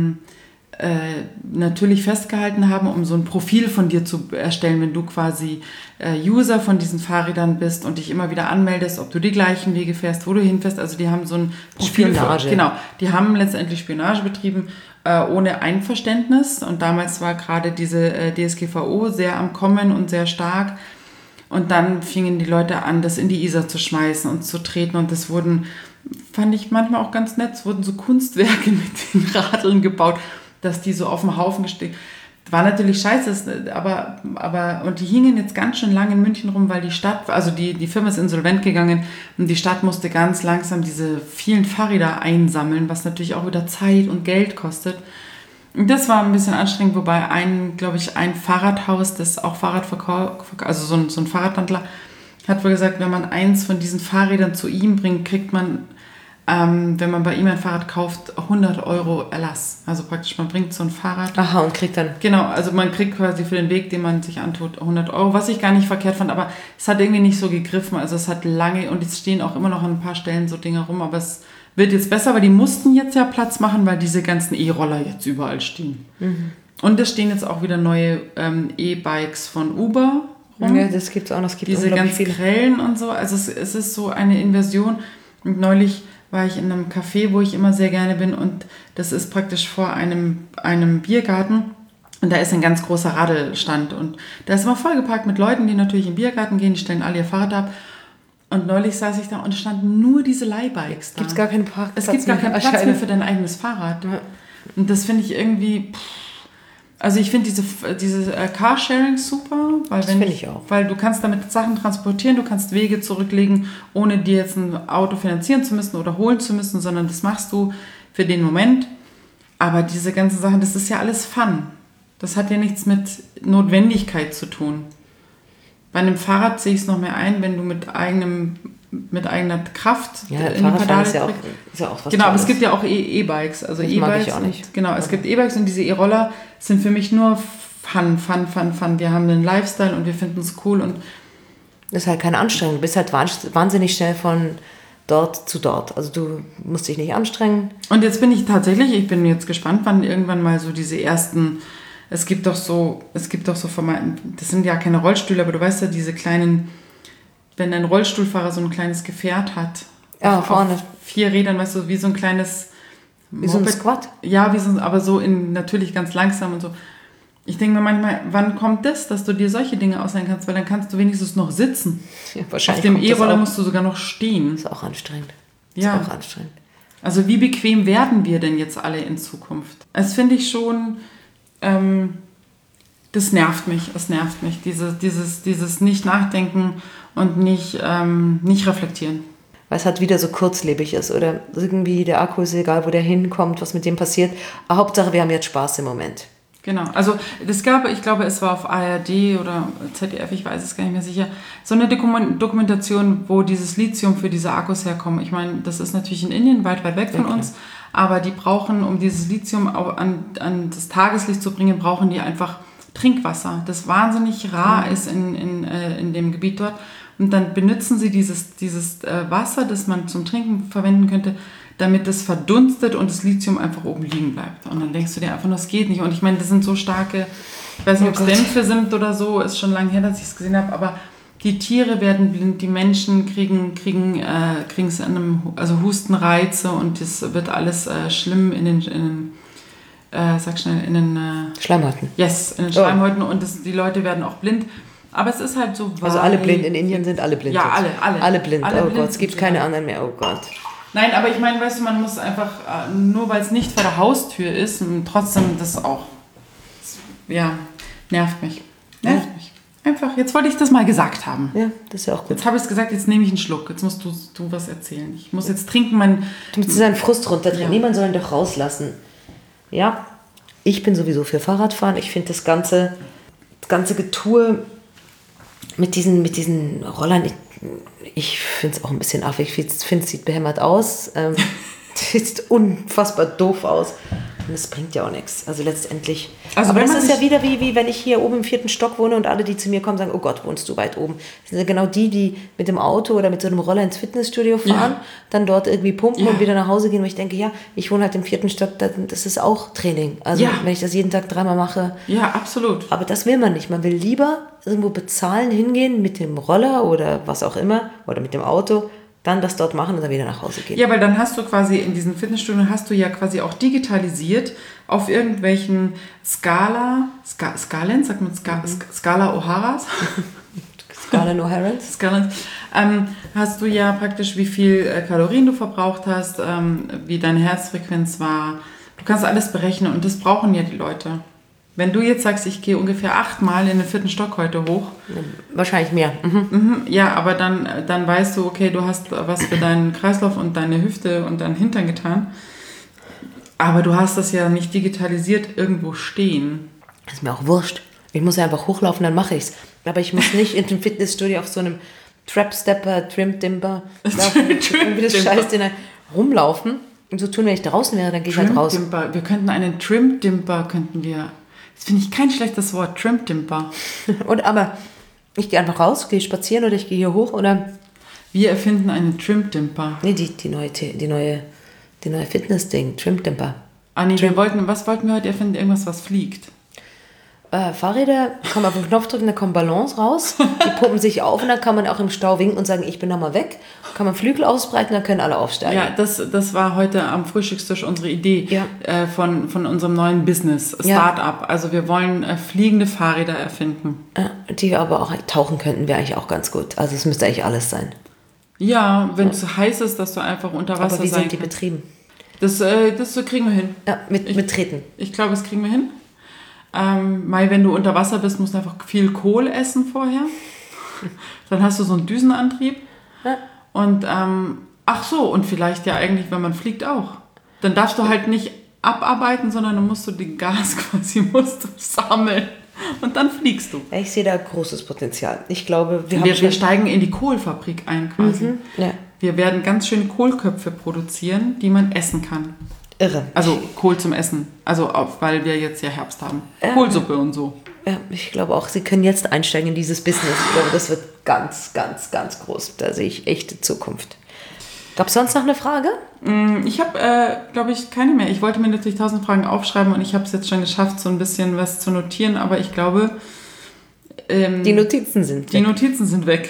natürlich festgehalten haben, um so ein Profil von dir zu erstellen, wenn du quasi User von diesen Fahrrädern bist und dich immer wieder anmeldest, ob du die gleichen Wege fährst, wo du hinfährst. Also die haben so ein Profil. Spionage. Genau, die haben letztendlich Spionage betrieben, ohne Einverständnis. Und damals war gerade diese DSGVO sehr am Kommen und sehr stark. Und dann fingen die Leute an, das in die Isar zu schmeißen und zu treten. Und das wurden, fand ich manchmal auch ganz nett, es wurden so Kunstwerke mit den Radeln gebaut, dass die so auf dem Haufen gesteckt. War natürlich scheiße, aber und die hingen jetzt ganz schön lange in München rum, weil die Stadt, also die Firma ist insolvent gegangen und die Stadt musste ganz langsam diese vielen Fahrräder einsammeln, was natürlich auch wieder Zeit und Geld kostet. Und das war ein bisschen anstrengend, wobei ein Fahrradhaus, das auch Fahrrad verkauft, also so ein Fahrradhandler, hat wohl gesagt, wenn man eins von diesen Fahrrädern zu ihm bringt, kriegt man, wenn man bei ihm ein Fahrrad kauft, 100 € Erlass. Also praktisch, man bringt so ein Fahrrad. Aha, und kriegt dann... Genau, also man kriegt quasi für den Weg, den man sich antut, 100 €, was ich gar nicht verkehrt fand, aber es hat irgendwie nicht so gegriffen. Also es hat lange, und jetzt stehen auch immer noch an ein paar Stellen so Dinge rum, aber es wird jetzt besser, weil die mussten jetzt ja Platz machen, weil diese ganzen E-Roller jetzt überall stehen. Mhm. Und es stehen jetzt auch wieder neue E-Bikes von Uber rum. Ja, das gibt es auch noch. Es gibt diese ganz grellen und so. Also es ist so eine Inversion. Und neulich war ich in einem Café, wo ich immer sehr gerne bin, und das ist praktisch vor einem Biergarten, und da ist ein ganz großer Radelstand und da ist immer vollgeparkt mit Leuten, die natürlich in den Biergarten gehen, die stellen alle ihr Fahrrad ab, und neulich saß ich da und standen nur diese Leihbikes da. Gibt es gar keinen Parkplatz? Es gibt gar keinen Platz mehr für dein eigenes Fahrrad. Ja. Und das finde ich irgendwie... Also ich finde diese Carsharing super, weil du kannst damit Sachen transportieren, du kannst Wege zurücklegen, ohne dir jetzt ein Auto finanzieren zu müssen oder holen zu müssen, sondern das machst du für den Moment. Aber diese ganzen Sachen, das ist ja alles Fun. Das hat ja nichts mit Notwendigkeit zu tun. Bei einem Fahrrad sehe ich es noch mehr ein, wenn du mit eigener Kraft in die Pedale ist ja auch was. Genau, aber es gibt ja auch E-Bikes. Also das E-Bikes mag ich auch nicht. Genau, es gibt E-Bikes, und diese E-Roller sind für mich nur Fun. Wir haben einen Lifestyle und wir finden es cool. Und das ist halt keine Anstrengung. Du bist halt wahnsinnig schnell von dort zu dort. Also du musst dich nicht anstrengen. Und jetzt bin ich jetzt gespannt, wann irgendwann mal so diese ersten... Es gibt doch so Formaten, das sind ja keine Rollstühle, aber du weißt ja, diese kleinen... Wenn ein Rollstuhlfahrer so ein kleines Gefährt hat, ja, vorne. Auf 4 Rädern, weißt du, wie so ein kleines... Wie so ein Squat? Ja, aber so natürlich ganz langsam und so. Ich denke mir manchmal, wann kommt das, dass du dir solche Dinge ausleihen kannst, weil dann kannst du wenigstens noch sitzen. Ja, wahrscheinlich. Auf dem E-Roller musst du sogar noch stehen. Das ist auch anstrengend. Ja. Ist auch anstrengend. Also wie bequem werden wir denn jetzt alle in Zukunft? Das finde ich schon... das nervt mich. Dieses Nicht-Nachdenken und nicht reflektieren. Weil es halt wieder so kurzlebig ist oder irgendwie der Akku ist egal, wo der hinkommt, was mit dem passiert. Aber Hauptsache, wir haben jetzt Spaß im Moment. Genau, also ich glaube, es war auf ARD oder ZDF, ich weiß es gar nicht mehr sicher, so eine Dokumentation, wo dieses Lithium für diese Akkus herkommt. Ich meine, das ist natürlich in Indien weit, weit weg von uns, aber die brauchen, um dieses Lithium an das Tageslicht zu bringen, brauchen die einfach Trinkwasser, das wahnsinnig rar ist in dem Gebiet dort. Und dann benutzen sie dieses Wasser, das man zum Trinken verwenden könnte, damit es verdunstet und das Lithium einfach oben liegen bleibt. Und dann denkst du dir einfach, das geht nicht. Und ich meine, das sind so starke, ich weiß nicht, ob es Dämpfe sind oder so, ist schon lange her, dass ich es gesehen habe, aber die Tiere werden blind, die Menschen kriegen es also Hustenreize, und das wird alles schlimm in den Schleimhäuten. Yes, in den Schleimhäuten, und die Leute werden auch blind. Aber es ist halt so weit. Also alle blind in Indien sind alle blind. Ja, alle blind. Oh Gott, es gibt keine anderen mehr. Oh Gott. Nein, aber ich meine, weißt du, man muss einfach, nur weil es nicht vor der Haustür ist, und trotzdem das auch, nervt mich. Einfach, jetzt wollte ich das mal gesagt haben. Ja, das ist ja auch gut. Jetzt habe ich es gesagt, jetzt nehme ich einen Schluck. Jetzt musst du was erzählen. Ich muss jetzt trinken. Du musst seinen Frust runtertrinken. Niemand soll ihn doch rauslassen. Ja, ich bin sowieso für Fahrradfahren. Ich finde das ganze Getue mit diesen Rollern, ich finde es auch ein bisschen affig. Ich finde, es sieht behämmert aus. Sieht unfassbar doof aus. Und das bringt ja auch nichts. Also letztendlich. Also aber wenn das man ist ja sich- wieder wie wenn ich hier oben im 4. Stock wohne und alle, die zu mir kommen, sagen, oh Gott, wohnst du weit oben. Das sind ja genau die mit dem Auto oder mit so einem Roller ins Fitnessstudio fahren, dann dort irgendwie pumpen und wieder nach Hause gehen, wo ich denke, ja, ich wohne halt im 4. Stock, das ist auch Training. Also wenn ich das jeden Tag 3-mal mache. Ja, absolut. Aber das will man nicht. Man will lieber irgendwo bezahlen, hingehen mit dem Roller oder was auch immer oder mit dem Auto, dann das dort machen und dann wieder nach Hause gehen. Ja, weil dann hast du quasi in diesen Fitnessstudios hast du ja quasi auch digitalisiert auf irgendwelchen Skalen, sagt man Skala O'Haras? Skala O'Harans. Skalen, hast du ja praktisch, wie viel Kalorien du verbraucht hast, wie deine Herzfrequenz war. Du kannst alles berechnen und das brauchen ja die Leute. Wenn du jetzt sagst, ich gehe ungefähr 8-mal in den 4. Stock heute hoch. Wahrscheinlich mehr. Ja, aber dann weißt du, okay, du hast was für deinen Kreislauf und deine Hüfte und deinen Hintern getan. Aber du hast das ja nicht digitalisiert irgendwo stehen. Das ist mir auch wurscht. Ich muss ja einfach hochlaufen, dann mache ich's. Aber ich muss nicht in dem Fitnessstudio auf so einem Trap-Stepper, Trim-Dimper, irgendwie das Scheißding rumlaufen. Und so tun, wenn ich draußen wäre, dann gehe ich halt raus. Trim-Dimper. Wir könnten einen Trim-Dimper, das finde ich kein schlechtes Wort, Trim-Dimper. Aber ich gehe einfach raus, gehe spazieren oder ich gehe hier hoch oder... Wir erfinden einen Trim-Dimper. Nee, die neue Fitness-Ding, Trim-Dimper. Nee, was wollten wir heute erfinden? Irgendwas, was fliegt. Fahrräder, kann man auf den Knopf drücken, da kommt Ballons raus, die pumpen sich auf und dann kann man auch im Stau winken und sagen, ich bin nochmal weg. Kann man Flügel ausbreiten, dann können alle aufsteigen. Ja, das war heute am Frühstückstisch unsere Idee von unserem neuen Business, Start-up. Also wir wollen fliegende Fahrräder erfinden. Die wir aber auch tauchen könnten, wäre eigentlich auch ganz gut. Also es müsste eigentlich alles sein. Ja, wenn es so heiß ist, dass du einfach unter Wasser sein Aber wie sind die kannst. betrieben? Das kriegen wir hin. Ja, mit Treten. Ich glaube, das kriegen wir hin. Wenn du unter Wasser bist, musst du einfach viel Kohl essen vorher. Dann hast du so einen Düsenantrieb. Ja. Und und vielleicht ja eigentlich, wenn man fliegt auch. Dann darfst du halt nicht abarbeiten, sondern dann musst du den Gas quasi sammeln. Und dann fliegst du. Ich sehe da großes Potenzial. Ich glaube, wir steigen in die Kohlfabrik ein quasi. Ja. Wir werden ganz schöne Kohlköpfe produzieren, die man essen kann. Irre. Also Kohl zum Essen. Also weil wir jetzt ja Herbst haben. Kohlsuppe und so. Ja, ich glaube auch, Sie können jetzt einsteigen in dieses Business. Ich glaube, das wird ganz, ganz, ganz groß. Da sehe ich echte Zukunft. Gab es sonst noch eine Frage? Ich habe, glaube ich, keine mehr. Ich wollte mir natürlich 1000 Fragen aufschreiben und ich habe es jetzt schon geschafft, so ein bisschen was zu notieren. Aber ich glaube... die Notizen sind weg. Die Notizen sind weg.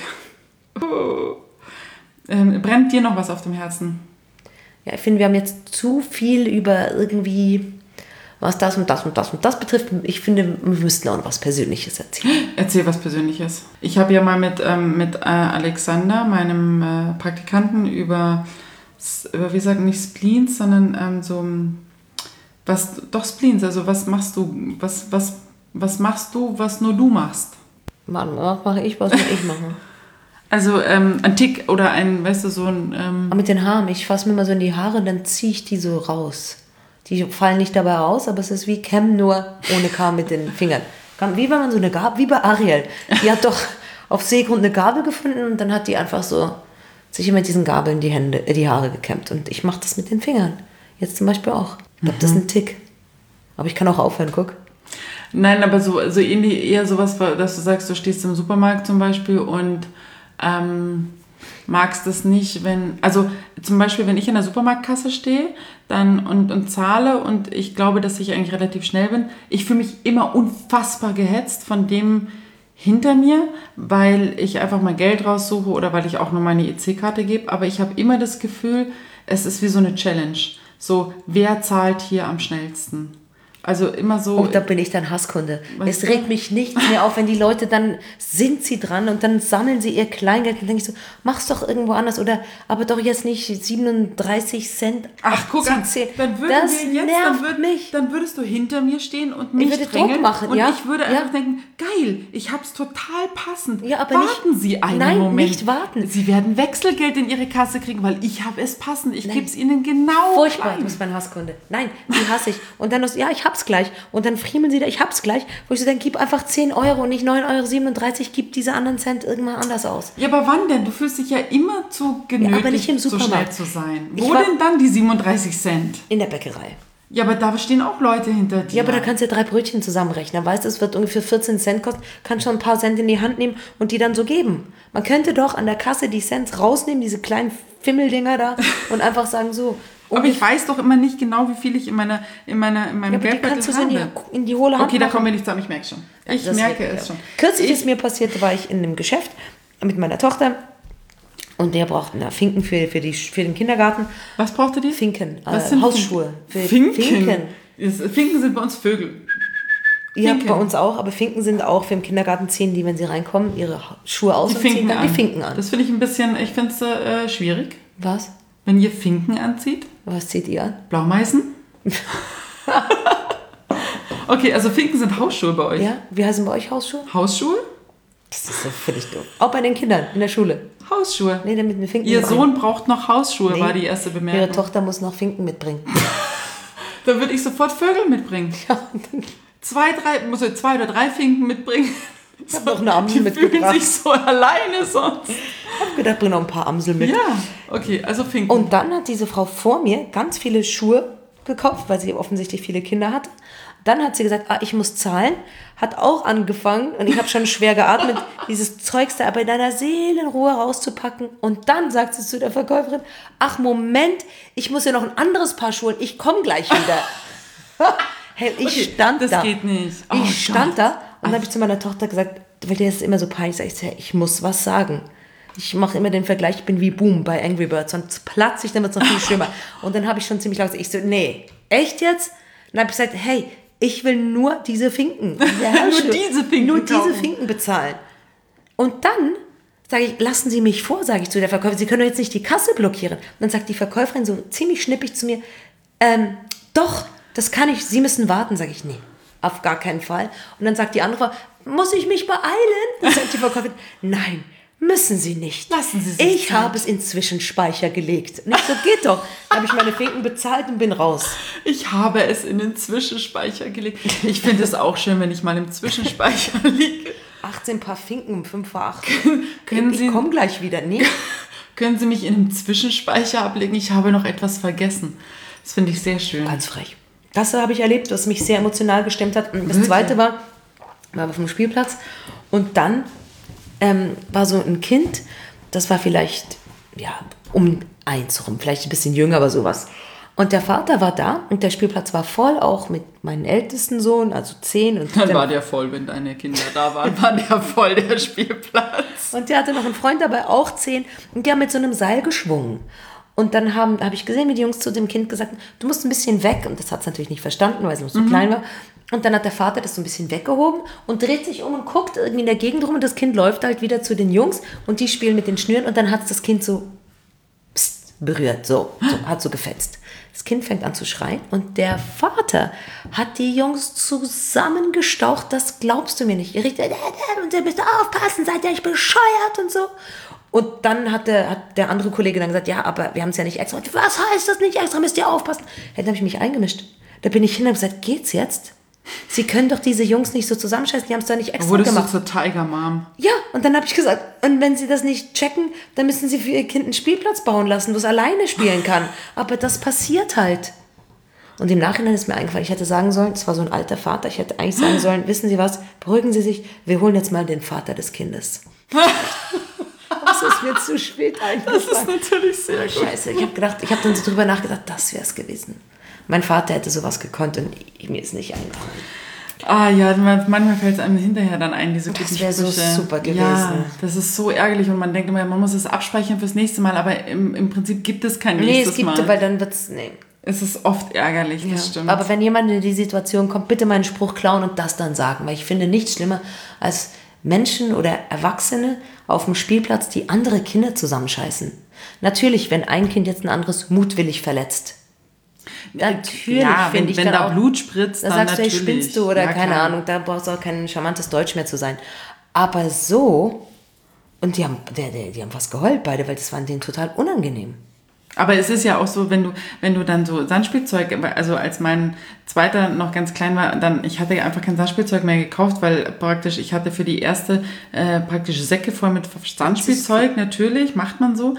Brennt dir noch was auf dem Herzen? Ja, ich finde, wir haben jetzt zu viel über irgendwie, was das und das und das und das betrifft. Ich finde, wir müssten auch noch was Persönliches erzählen. Erzähl was Persönliches. Ich habe ja mal mit Alexander, meinem Praktikanten, über wie sagen, nicht Spleens, sondern Spleens, also was machst du, was machst du, was nur du machst? Mann, was mache ich, was muss ich machen? Also ein Tick oder ein, weißt du, so ein... Aber mit den Haaren, ich fasse mir mal so in die Haare, dann ziehe ich die so raus. Die fallen nicht dabei raus, aber es ist wie Cam, nur ohne K mit den Fingern. Wie wenn man so eine Gabel, wie bei Ariel. Die hat doch auf Seegrund eine Gabel gefunden und dann hat die einfach so sich immer mit diesen Gabeln die Haare gekämmt. Und ich mache das mit den Fingern. Jetzt zum Beispiel auch. Ich glaube, das ist ein Tick. Aber ich kann auch aufhören, guck. Nein, aber so ähnlich, eher sowas, dass du sagst, du stehst im Supermarkt zum Beispiel und magst es nicht, also zum Beispiel, wenn ich in der Supermarktkasse stehe dann und zahle und ich glaube, dass ich eigentlich relativ schnell bin, ich fühle mich immer unfassbar gehetzt von dem hinter mir, weil ich einfach mal Geld raussuche oder weil ich auch nur meine EC-Karte gebe, aber ich habe immer das Gefühl, es ist wie so eine Challenge. So, wer zahlt hier am schnellsten? Also immer so... Und da bin ich dann Hasskunde. Es regt mich nichts mehr auf, wenn die Leute, dann sind sie dran und dann sammeln sie ihr Kleingeld. Dann denke ich so, mach's doch irgendwo anders oder aber doch jetzt nicht 37 Cent. Ach, guck an, dann dann würdest du hinter mir stehen und mich drängeln Druck machen, und ja? ich würde einfach denken, geil, ich hab's total passend. Ja, aber warten Sie einen Moment. Nein, nicht warten. Sie werden Wechselgeld in Ihre Kasse kriegen, weil ich habe es passend. Ich gebe es Ihnen genau Furchtbar, rein. du bist mein Hasskunde. Nein, die hasse ich. Und dann, ja, ich hab's gleich. Und dann friemeln sie da, ich hab's gleich. Wo ich so denke, gib einfach 10 Euro und nicht 9,37 Euro, gib diese anderen Cent irgendwann anders aus. Ja, aber wann denn? Du fühlst dich ja immer zu genötigt, aber nicht im so Supermarkt. schnell zu sein. Wo denn dann die 37 Cent? In der Bäckerei. Ja, aber da stehen auch Leute hinter dir. Ja, aber da kannst du ja 3 Brötchen zusammenrechnen. Weißt du, es wird ungefähr 14 Cent kosten. Kannst schon ein paar Cent in die Hand nehmen und die dann so geben. Man könnte doch an der Kasse die Cents rausnehmen, diese kleinen Fimmeldinger da, und einfach sagen so. Aber ich weiß doch immer nicht genau, wie viel ich in meinem Ja, Geldbeutel kannst du so habe. in die hohle Hand Okay, da machen. kommen wir nicht zusammen, ich merke schon. Ich Das merke wird- es schon. Kürzlich ist mir passiert, war ich in einem Geschäft mit meiner Tochter und der braucht Finken für den Kindergarten. Was braucht ihr die? Finken, Was sind Hausschuhe. Finken? Finken. Finken sind bei uns Vögel. Ja, Finken. bei uns auch, aber Finken sind auch für im Kindergarten, ziehen die, wenn sie reinkommen, ihre Schuhe aus Die und ziehen Finken dann an. die Finken an. Das finde ich ein bisschen, ich finde es schwierig. Was? Wenn ihr Finken anzieht. Was zieht ihr an? Blaumeisen? Okay, also Finken sind Hausschuhe bei euch. Ja, wie heißen bei euch Hausschuhe? Hausschuhe? Das ist so völlig doof. Auch bei den Kindern in der Schule. Hausschuhe. Nee, damit wir Finken Ihr mitbringen. Sohn braucht noch Hausschuhe, Nee, war die erste Ihre Bemerkung. Tochter muss noch Finken mitbringen. Dann würde ich sofort Vögel mitbringen. Ja, und dann 2 oder 3 Finken mitbringen. Ich habe noch eine Amsel Die fühlen mitgebracht. sich so alleine sonst. Ich habe gedacht, bring noch ein paar Amsel mit. Ja, okay, also Finken. Und dann hat diese Frau vor mir ganz viele Schuhe gekauft, weil sie offensichtlich viele Kinder hatte. Dann hat sie gesagt, ich muss zahlen. Hat auch angefangen, und ich habe schon schwer geatmet, dieses Zeugs da aber in deiner Seelenruhe rauszupacken. Und dann sagt sie zu der Verkäuferin, ach Moment, ich muss ja noch ein anderes Paar Schuhe, ich komme gleich wieder. Hey, ich Okay, stand das da. geht nicht. Oh Ich stand Gott. da und dann habe ich zu meiner Tochter gesagt, weil der ist immer so peinlich, sag ich, ich muss was sagen. Ich mache immer den Vergleich, ich bin wie Boom bei Angry Birds, sonst platze ich, dann wird es noch viel schlimmer. Und dann habe ich schon ziemlich laut gesagt, ich so, nee, echt jetzt? Dann habe ich gesagt, hey, ich will nur diese Finken. Nur diese Finken Nur diese kaufen. Finken bezahlen. Und dann sage ich, lassen Sie mich vor, sage ich zu der Verkäuferin, Sie können doch jetzt nicht die Kasse blockieren. Und dann sagt die Verkäuferin so ziemlich schnippig zu mir, doch, das kann ich, Sie müssen warten, sage ich, nee, auf gar keinen Fall. Und dann sagt die andere Frau, muss ich mich beeilen? Dann sagt die Verkäuferin, nein, müssen Sie nicht. Lassen Sie sich Ich Zeit. habe es in Zwischenspeicher gelegt. Und ich so, geht doch. Dann habe ich meine Finken bezahlt und bin raus. Ich habe es in den Zwischenspeicher gelegt. Ich finde es auch schön, wenn ich mal im Zwischenspeicher liege. 18 Paar Finken um 5 vor 8. Können Ich Sie- komme gleich wieder. Nee. Können Sie mich in einem Zwischenspeicher ablegen? Ich habe noch etwas vergessen. Das finde ich sehr schön. Ganz frech. Das habe ich erlebt, was mich sehr emotional gestimmt hat. Und das Wirklich? Zweite war auf dem Spielplatz. Und dann war so ein Kind, das war vielleicht um 1 rum, vielleicht ein bisschen jünger, aber sowas. Und der Vater war da und der Spielplatz war voll, auch mit meinem ältesten Sohn, also 10. Und Dann war der voll, wenn deine Kinder da waren, war der voll, der Spielplatz. Und der hatte noch einen Freund dabei, auch 10. Und die haben mit so einem Seil geschwungen. Und dann habe ich gesehen, wie die Jungs zu dem Kind gesagt haben, du musst ein bisschen weg. Und das hat es natürlich nicht verstanden, weil es noch so klein war. Und dann hat der Vater das so ein bisschen weggehoben und dreht sich um und guckt irgendwie in der Gegend rum. Und das Kind läuft halt wieder zu den Jungs und die spielen mit den Schnüren. Und dann hat es das Kind so berührt, hat so gefetzt. Das Kind fängt an zu schreien und der Vater hat die Jungs zusammengestaucht, das glaubst du mir nicht. Ihr richtet, und ihr müsst aufpassen, seid ihr nicht bescheuert und so. Und dann hat der andere Kollege dann gesagt, ja, aber wir haben es ja nicht extra. Was heißt das nicht extra, müsst ihr aufpassen. Ja, dann habe ich mich eingemischt. Da bin ich hin und habe gesagt, geht's jetzt? Sie können doch diese Jungs nicht so zusammenscheißen, die haben es doch nicht extra Wurdest du gemacht. zur Tiger Mom? Ja, und dann habe ich gesagt, und wenn Sie das nicht checken, dann müssen Sie für Ihr Kind einen Spielplatz bauen lassen, wo es alleine spielen kann. Aber das passiert halt. Und im Nachhinein ist mir eingefallen, ich hätte sagen sollen, es war so ein alter Vater, ich hätte eigentlich sagen sollen, wissen Sie was, beruhigen Sie sich, wir holen jetzt mal den Vater des Kindes. Aber es ist mir zu spät Das ist eingefallen. natürlich sehr gut. Scheiße, ich habe dann so drüber nachgedacht, das wäre es gewesen. Mein Vater hätte sowas gekonnt und mir ist nicht eingefallen. Ah ja, manchmal fällt es einem hinterher dann ein, diese guten Das wäre so Sprüche. super gewesen. Ja, das ist so ärgerlich und man denkt immer, man muss es abspeichern fürs nächste Mal, aber im Prinzip gibt es kein Nee, nächstes es gibt, Mal. weil dann wird's, nee. Es ist oft ärgerlich, das stimmt. Aber wenn jemand in die Situation kommt, bitte meinen Spruch klauen und das dann sagen, weil ich finde nichts schlimmer als Menschen oder Erwachsene auf dem Spielplatz, die andere Kinder zusammenscheißen. Natürlich, wenn ein Kind jetzt ein anderes mutwillig verletzt. Natürlich ja, finde ich wenn dann da auch, Blut spritzt, da dann sagst du, hey, natürlich. spinnst du oder Ja, keine klar. Ahnung, da brauchst du auch kein charmantes Deutsch mehr zu sein. Aber so, und die haben fast geheult beide, weil das war denen total unangenehm. Aber es ist ja auch so, wenn du dann so Sandspielzeug, also als mein Zweiter noch ganz klein war, ich hatte einfach kein Sandspielzeug mehr gekauft, weil praktisch ich hatte für die erste praktisch Säcke voll mit Sandspielzeug, natürlich, macht man so.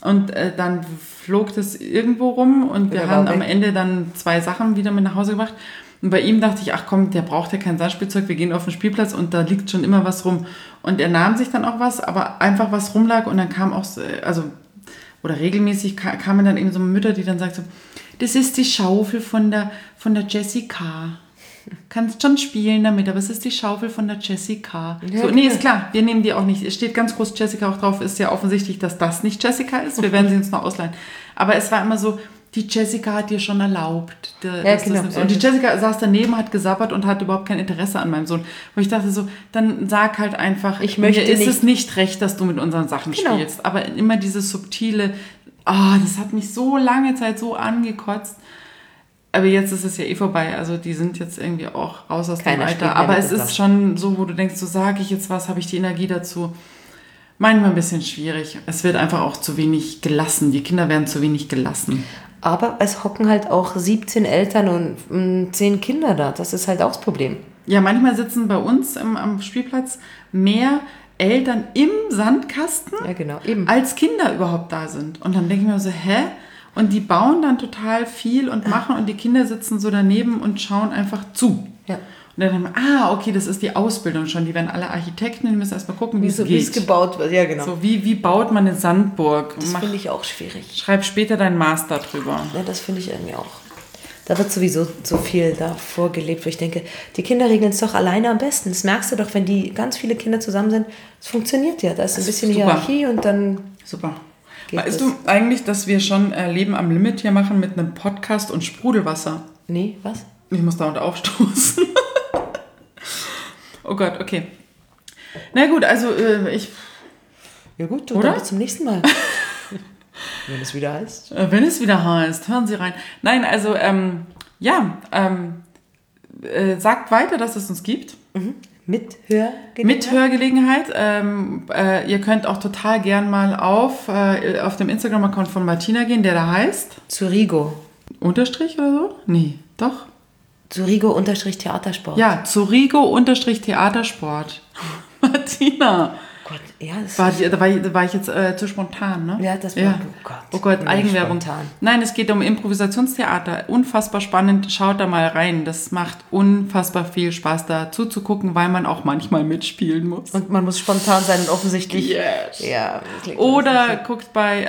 Und dann flog das irgendwo rum und wir haben am Ende dann 2 Sachen wieder mit nach Hause gebracht. Und bei ihm dachte ich, ach komm, der braucht ja kein Sandspielzeug, wir gehen auf den Spielplatz und da liegt schon immer was rum. Und er nahm sich dann auch was, aber einfach was rumlag und dann kam auch, oder regelmäßig kamen dann eben so Mütter, die dann sagten so, das ist die Schaufel von der Jessica. Kannst schon spielen damit, aber es ist die Schaufel von der Jessica. Ja, so, nee, ist klar, wir nehmen die auch nicht. Es steht ganz groß Jessica auch drauf, ist ja offensichtlich, dass das nicht Jessica ist. Wir werden sie uns noch ausleihen. Aber es war immer so, die Jessica hat dir schon erlaubt. Und die Jessica saß daneben, hat gesabbert und hat überhaupt kein Interesse an meinem Sohn. Wo ich dachte so, dann sag halt einfach, mir ist es nicht recht, dass du mit unseren Sachen spielst. Aber immer dieses subtile, das hat mich so lange Zeit so angekotzt. Aber jetzt ist es ja vorbei. Also die sind jetzt irgendwie auch raus aus dem Alter. Aber es ist schon so, wo du denkst, so sage ich jetzt was, habe ich die Energie dazu. Manchmal ein bisschen schwierig. Es wird einfach auch zu wenig gelassen. Die Kinder werden zu wenig gelassen. Aber es hocken halt auch 17 Eltern und 10 Kinder da. Das ist halt auch das Problem. Ja, manchmal sitzen bei uns am Spielplatz mehr Eltern im Sandkasten, als Kinder überhaupt da sind. Und dann denke ich mir so, Und die bauen dann total viel und machen und die Kinder sitzen so daneben und schauen einfach zu. Ja. Und dann denken wir, okay, das ist die Ausbildung schon. Die werden alle Architekten, die müssen erstmal gucken, wie es geht. Wie es gebaut wird, ja genau. So, wie baut man eine Sandburg? Das finde ich auch schwierig. Schreib später deinen Master drüber. Ja, das finde ich irgendwie auch. Da wird sowieso so viel da vorgelebt, wo ich denke, die Kinder regeln es doch alleine am besten. Das merkst du doch, wenn die ganz viele Kinder zusammen sind. Es funktioniert ja. Da ist ein bisschen Hierarchie und dann... Super. Weißt du eigentlich, dass wir schon Leben am Limit hier machen mit einem Podcast und Sprudelwasser? Nee, was? Ich muss dauernd aufstoßen. Oh Gott, okay. Na gut, also ich... Ja gut, dann bis zum nächsten Mal. Wenn es wieder heißt. Wenn es wieder heißt, hören Sie rein. Nein, also sagt weiter, dass es uns gibt. Mhm. Mithörgelegenheit. Mithörgelegenheit. Ihr könnt auch total gern mal auf dem Instagram-Account von Martina gehen, der da heißt... Zurigo. Unterstrich oder so? Nee, doch. Zurigo-Theatersport. Ja, Zurigo-Theatersport. Martina. Gott, ja, das da war ich jetzt zu spontan, ne? Ja, das war... Oh Gott, Eigenwerbung. Spontan. Nein, es geht um Improvisationstheater. Unfassbar spannend. Schaut da mal rein. Das macht unfassbar viel Spaß, da zuzugucken, weil man auch manchmal mitspielen muss. Und man muss spontan sein und offensichtlich... Yes. Ja. Oder guckt bei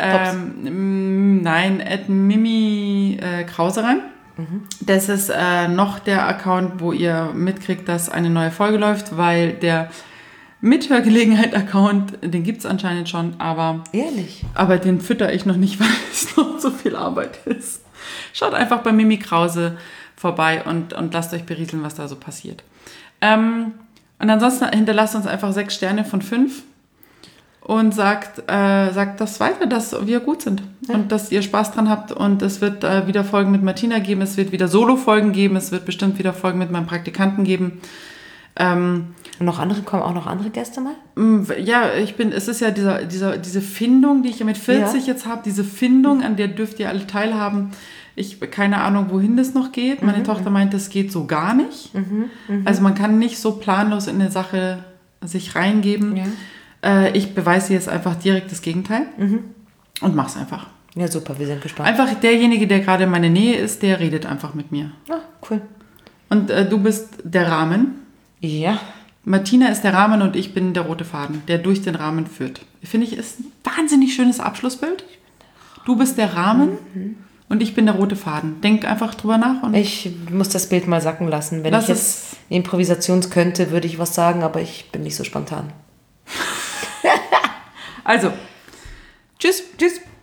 @Mimi Krause rein. Mhm. Das ist noch der Account, wo ihr mitkriegt, dass eine neue Folge läuft, weil der Mithörgelegenheit-Account, den gibt es anscheinend schon, aber... Ehrlich? Aber den fütter ich noch nicht, weil es noch so viel Arbeit ist. Schaut einfach bei Mimi Krause vorbei und lasst euch berieseln, was da so passiert. Und ansonsten hinterlasst uns einfach 6 Sterne von 5 und sagt das weiter, dass wir gut sind und dass ihr Spaß dran habt. Und es wird wieder Folgen mit Martina geben, es wird wieder Solo-Folgen geben, es wird bestimmt wieder Folgen mit meinem Praktikanten geben. Und kommen auch noch andere Gäste mal? Ja, es ist ja diese Findung, die ich ja mit 40 jetzt habe, diese Findung, an der dürft ihr alle teilhaben. Ich keine Ahnung, wohin das noch geht. Meine Tochter meint, das geht so gar nicht. Also man kann nicht so planlos in eine Sache sich reingeben. Ja. Ich beweise jetzt einfach direkt das Gegenteil und mach's einfach. Ja, super, wir sind gespannt. Einfach derjenige, der gerade in meiner Nähe ist, der redet einfach mit mir. Ah, cool. Und du bist der Rahmen. Ja. Martina ist der Rahmen und ich bin der rote Faden, der durch den Rahmen führt. Finde ich, ist ein wahnsinnig schönes Abschlussbild. Du bist der Rahmen und ich bin der rote Faden. Denk einfach drüber nach. Und ich muss das Bild mal sacken lassen. Wenn ich jetzt Improvisations könnte, würde ich was sagen, aber ich bin nicht so spontan. Also, tschüss. Tschüss.